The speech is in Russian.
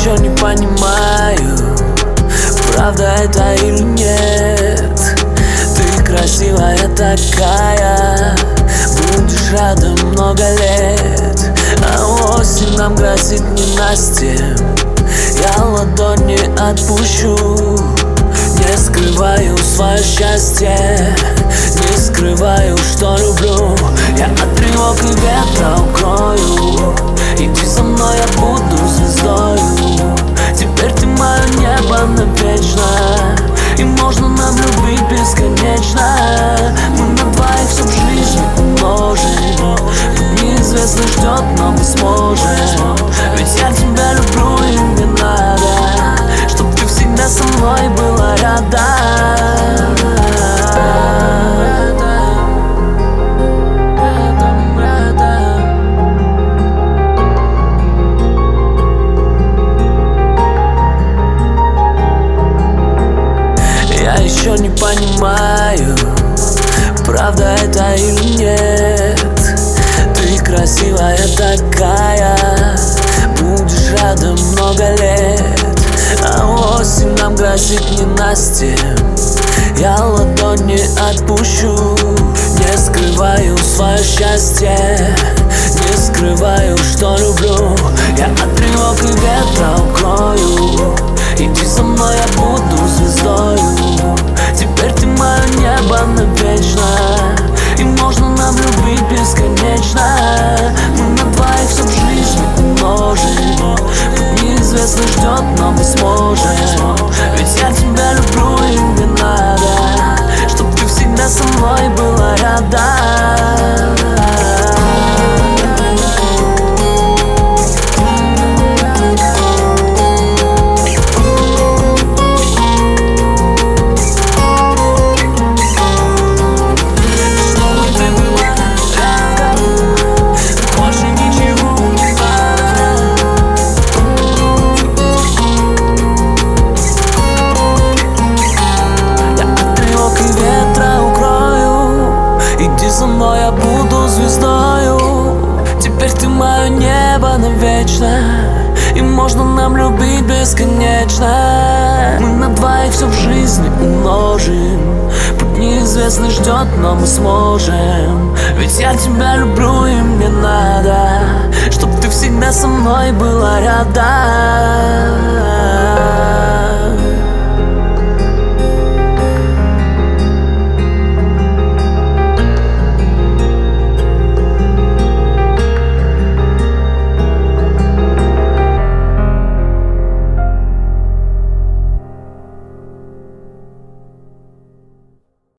еще не понимаю, правда это или нет. Ты красивая такая, будешь рядом много лет. А осень нам грозит ненастьем, я ладонь не отпущу. Не скрываю свое счастье, не скрываю, что люблю. Я от тревог и ветра укрою. Иди за мной, я буду звездою. Теперь ты мое небо навечно, и можно нам любить бесконечно. Мы на двоих всю жизнь умножим. Путь неизвестный ждет, но мы сможем. Ведь я тебя люблю, и мне надо, чтоб ты всегда со мной была рядом. Я еще не понимаю, правда это или нет. Ты красивая такая, будешь рядом много лет. А осень нам грозит ненастьем, я ладонь не отпущу. Не скрываю свое счастье, не скрываю, что люблю. Я от тревог и ветра укрою. Иди за мной, я буду звездою. Теперь ты мое небо навечно, и можно нам любить бесконечно. Мы на двоих всю жизнь умножим. Путь неизвестный ждет, но мы сможем. Ведь я тебя люблю, и мне надо, чтоб ты всегда со мной была рядом. Иди за мной, я буду звездою. Теперь ты мое небо навечно, и можно нам любить бесконечно. Мы на двоих все в жизни умножим. Путь неизвестный ждет, но мы сможем. Ведь я тебя люблю, и мне надо, чтоб ты всегда со мной была рядом.